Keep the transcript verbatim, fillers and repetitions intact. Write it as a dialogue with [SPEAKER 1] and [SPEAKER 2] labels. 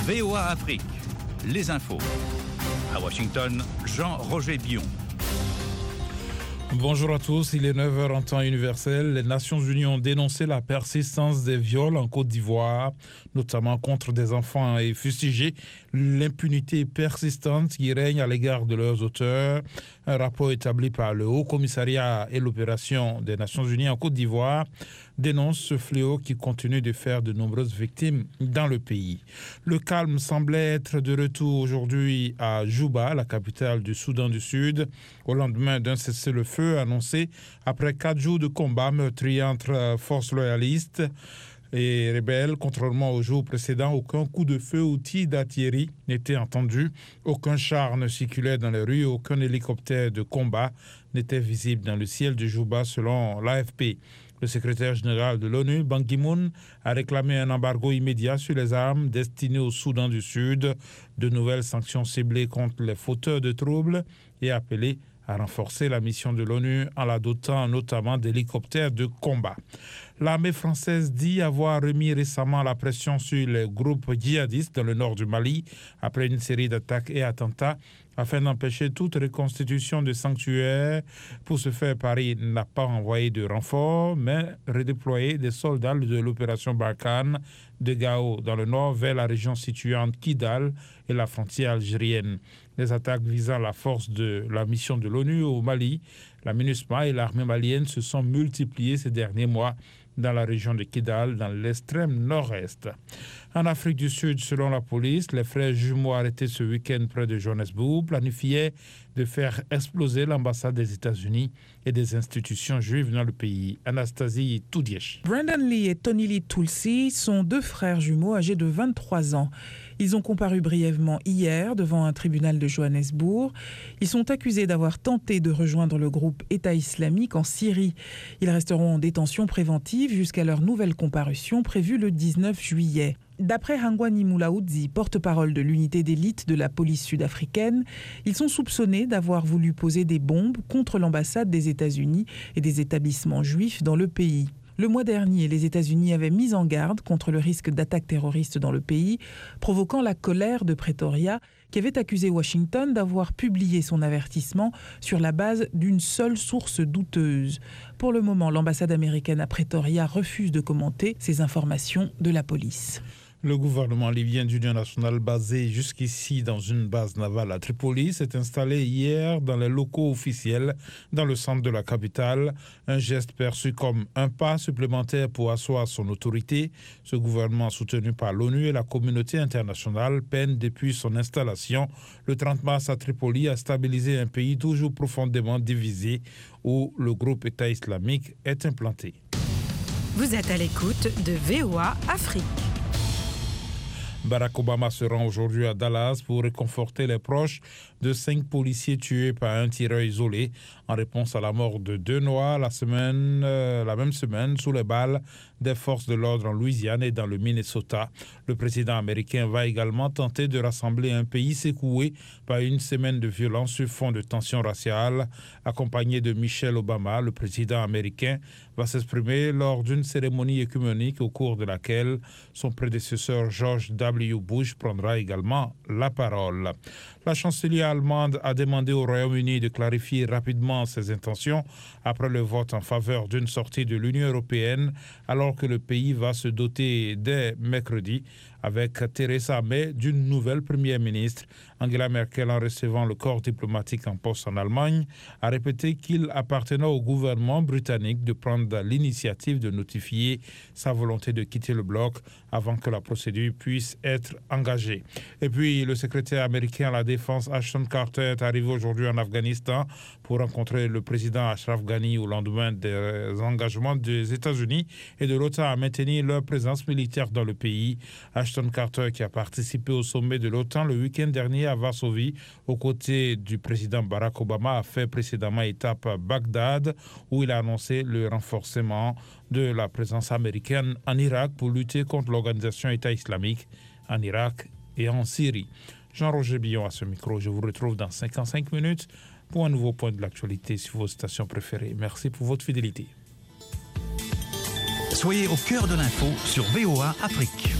[SPEAKER 1] V O A Afrique, les infos. À Washington, Jean-Roger Bion.
[SPEAKER 2] Bonjour à tous, il est neuf heures en temps universel. Les Nations Unies ont dénoncé la persistance des viols en Côte d'Ivoire, notamment contre des enfants, et fustigé l'impunité persistante qui règne à l'égard de leurs auteurs. Un rapport établi par le Haut Commissariat et l'opération des Nations Unies en Côte d'Ivoire dénonce ce fléau qui continue de faire de nombreuses victimes dans le pays. Le calme semblait être de retour aujourd'hui à Juba, la capitale du Soudan du Sud, au lendemain d'un cessez-le-feu annoncé après quatre jours de combat meurtriers entre forces loyalistes et rebelles. Contrairement aux jours précédents, aucun coup de feu ou tir d'artillerie n'était entendu, aucun char ne circulait dans les rues, aucun hélicoptère de combat n'était visible dans le ciel de Juba selon l'A F P. Le secrétaire général de l'ONU, Ban Ki-moon, a réclamé un embargo immédiat sur les armes destinées au Soudan du Sud, de nouvelles sanctions ciblées contre les fauteurs de troubles et appelé à renforcer la mission de l'ONU en la dotant notamment d'hélicoptères de combat. L'armée française dit avoir remis récemment la pression sur les groupes djihadistes dans le nord du Mali après une série d'attaques et attentats afin d'empêcher toute reconstitution de sanctuaires. Pour ce faire, Paris n'a pas envoyé de renforts, mais redéployé des soldats de l'opération Barkhane de Gao dans le nord vers la région située entre Kidal et la frontière algérienne. Les attaques visant la force de la mission de l'ONU au Mali, la MINUSMA et l'armée malienne se sont multipliées ces derniers mois dans la région de Kidal, dans l'extrême nord-est. En Afrique du Sud, selon la police, les frères jumeaux arrêtés ce week-end près de Johannesburg planifiaient de faire exploser l'ambassade des États-Unis et des institutions juives dans le pays. Anastasie Toudièche.
[SPEAKER 3] Brandon Lee et Tony Lee Tulsi sont deux frères jumeaux âgés de vingt-trois ans. Ils ont comparu brièvement hier devant un tribunal de Johannesburg. Ils sont accusés d'avoir tenté de rejoindre le groupe État islamique en Syrie. Ils resteront en détention préventive jusqu'à leur nouvelle comparution prévue le dix-neuf juillet. D'après Hangwani Moulaoudzi, porte-parole de l'unité d'élite de la police sud-africaine, ils sont soupçonnés d'avoir voulu poser des bombes contre l'ambassade des États-Unis et des établissements juifs dans le pays. Le mois dernier, les États-Unis avaient mis en garde contre le risque d'attaque terroriste dans le pays, provoquant la colère de Pretoria, qui avait accusé Washington d'avoir publié son avertissement sur la base d'une seule source douteuse. Pour le moment, l'ambassade américaine à Pretoria refuse de commenter ces informations de la police.
[SPEAKER 2] Le gouvernement libyen d'union nationale basé jusqu'ici dans une base navale à Tripoli s'est installé hier dans les locaux officiels dans le centre de la capitale, un geste perçu comme un pas supplémentaire pour asseoir son autorité. Ce gouvernement soutenu par l'ONU et la communauté internationale peine depuis son installation le trente mars à Tripoli à stabiliser un pays toujours profondément divisé où le groupe État islamique est implanté.
[SPEAKER 4] Vous êtes à l'écoute de V O A Afrique.
[SPEAKER 2] Barack Obama se rend aujourd'hui à Dallas pour réconforter les proches de cinq policiers tués par un tireur isolé en réponse à la mort de deux Noirs la semaine, euh, la même semaine sous les balles des forces de l'ordre en Louisiane et dans le Minnesota. Le président américain va également tenter de rassembler un pays secoué par une semaine de violence sur fond de tensions raciales. Accompagné de Michelle Obama, le président américain va s'exprimer lors d'une cérémonie œcuménique au cours de laquelle son prédécesseur George W. Bush prendra également la parole. La chancelière allemande a demandé au Royaume-Uni de clarifier rapidement ses intentions après le vote en faveur d'une sortie de l'Union européenne, alors que le pays va se doter dès mercredi avec Theresa May d'une nouvelle première ministre. Angela Merkel, en recevant le corps diplomatique en poste en Allemagne, a répété qu'il appartenait au gouvernement britannique de prendre l'initiative de notifier sa volonté de quitter le bloc avant que la procédure puisse être engagée. Et puis, le secrétaire américain à la Défense, Ashton Carter, est arrivé aujourd'hui en Afghanistan pour rencontrer le président Ashraf Ghani au lendemain des engagements des États-Unis et de l'OTAN à maintenir leur présence militaire dans le pays. Ashton Carter, qui a participé au sommet de l'OTAN le week-end dernier à Varsovie, aux côtés du président Barack Obama, a fait précédemment étape à Bagdad, où il a annoncé le renforcement de la présence américaine en Irak pour lutter contre l'organisation État islamique en Irak et en Syrie. Jean-Roger Bion à ce micro. Je vous retrouve dans cinquante-cinq minutes pour un nouveau point de l'actualité sur vos stations préférées. Merci pour votre fidélité.
[SPEAKER 1] Soyez au cœur de l'info sur V O A Afrique.